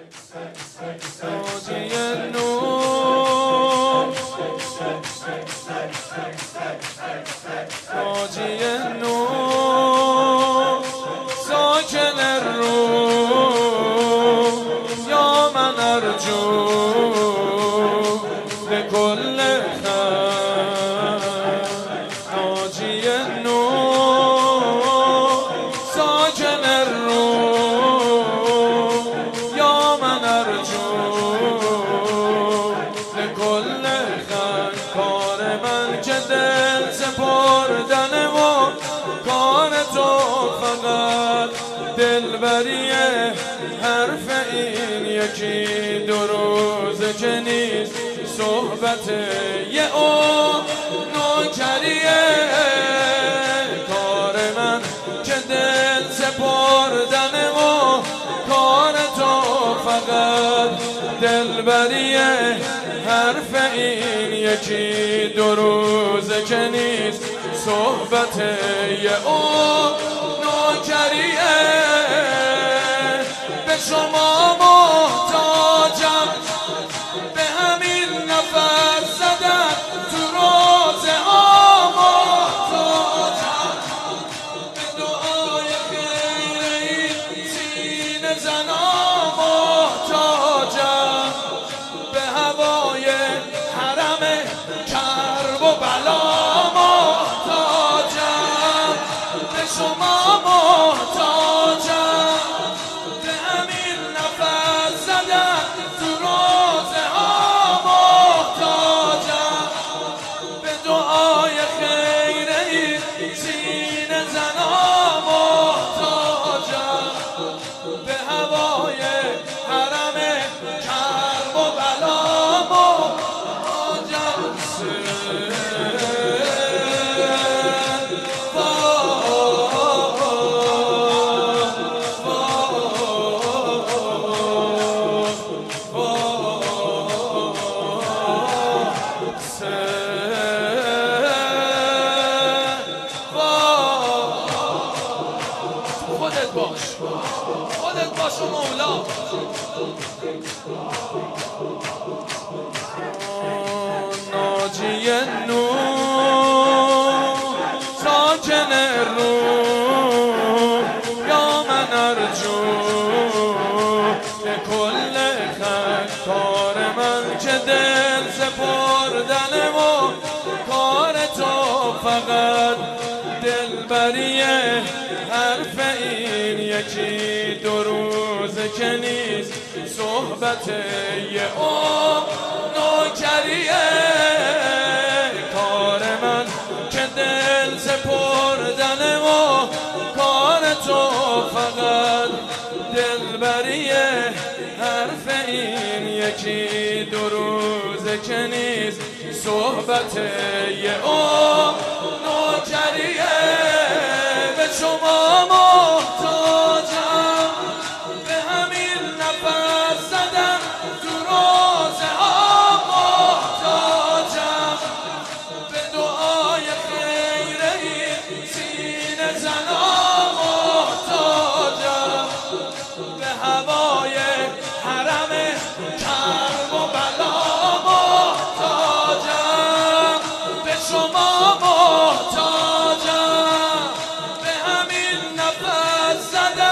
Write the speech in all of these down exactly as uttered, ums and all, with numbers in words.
تاجی نور تاجی نور ساکن الروح یا من ارجو لكل خير تاجی نور ساکن الروح یا من ارجو لكل خير کار من که دل سپردن و کار تو فقط دلبریه حرف این یکی دو روزه که نیست صحبت یه اون نوکریه کار من که دل سپردن و کار تو فقط دلبریه حرف این یکی دو روزه که نیست صحبت یه اون نوکریه به شما محتاجم به همین نفس زدن تو روزه ها محتاجم به دعای خیر این سینه زنا محتاجم به هوای حرم کرب و بلا محتاجم به شما محتاجم به همین نفس زدن تو روزه ها محتاجم به دعای خیر این سینه زنا محتاجم به هوای حرم کرب و بلا محتاجم خودت باش خودت باش و مولا ناجی نور ساکن الروح یا من ارجو لكل خیر کار من که دل سپردن و کار تو فقط دلبریه حرف این یکی دو روزه که نیست صحبت یه اون نوکریه کار من که دل سپردن و کار تو فقط دلبریه حرف این یکی دو روزه که نیست صحبت یه اون نوکریه به شما محتاجم به همین نفس زدن تو روزه ها محتاجم به دعای خیر این سینه زنا محتاجم به هوای حرم کرب و بلا محتاجم به شما محتاجم به همین نفس زدن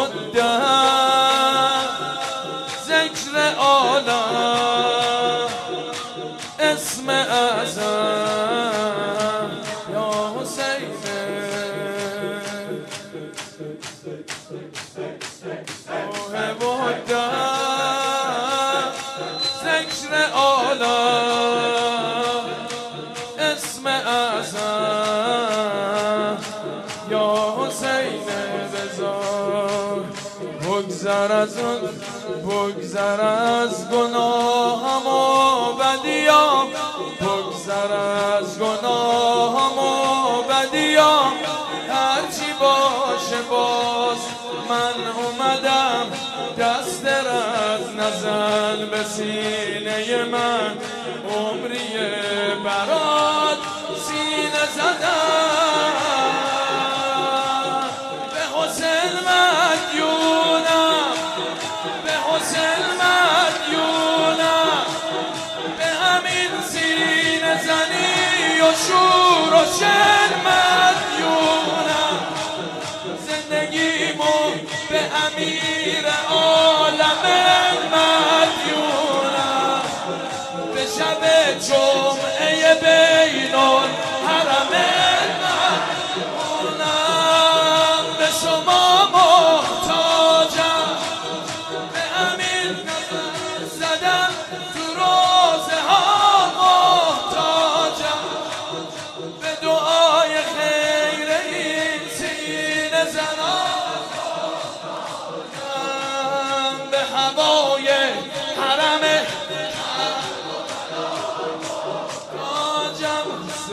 مدت ذکر عالم اسم اعظم یا حسین مدت ذکر عالم اسم اعظم یا حسین بزار بگذر از اون بگذر از گناهم و بدیام بگذر از گناهم و بدیام هرچی باشه باز من اومدم دست رد نزن به سینه من عمریه برات سینه زدم به حسین مدیونم به حسین مدیونم به همین سینه زنی و شور و شر مدیونم زندگیمو به امیر عالم مدیونم به شب جمعه بین الحرم مدیونم به شما محتاجم به امیر نظر زدم تو روزه ها محتاجم به دعای خیر این سینه زنان به هوای حرم تاجم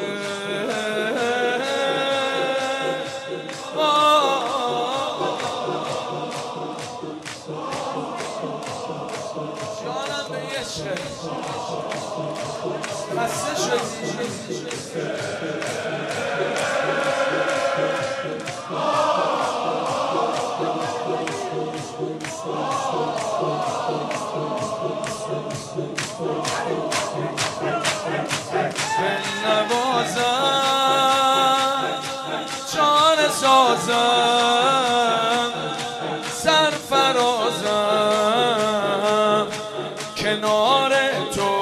جانم به یه شد خسته شدی بنوازم جان سازم سرفرازم کنار تو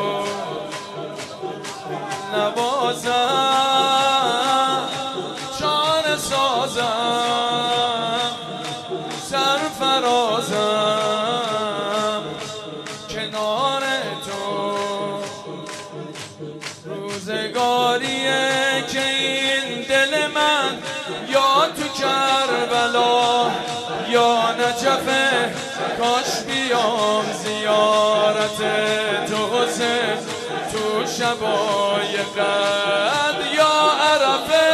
نوازم جان سازم سرفرازم کنار تو روزگاریه که این دل من یا تو کربلا یا نجفه کاش بیام زیارت تو حسین تو شبای قدر یا عرفه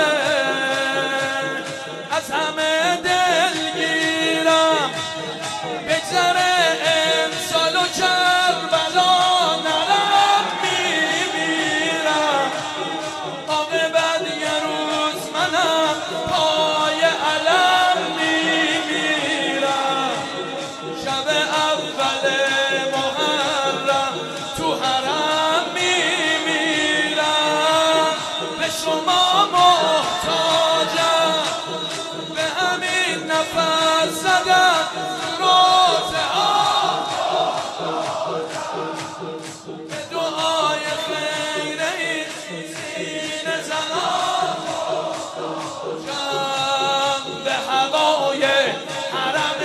از همه دلگیرم بگذره امسال و کربلا نرم میمیرم عاقبت یه روز منم پای علم میمیرم شب اول محرم تو حرم میمیرم به شما محتاجم به همین نفس زدم روزه ها به دعای خیر این سینه زنان جم به هوای حرم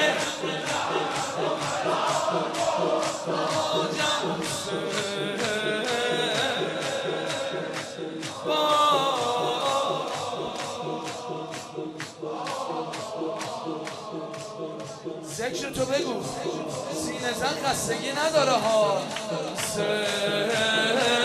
ذکر تو بگو سینه زن خستگی نداره ها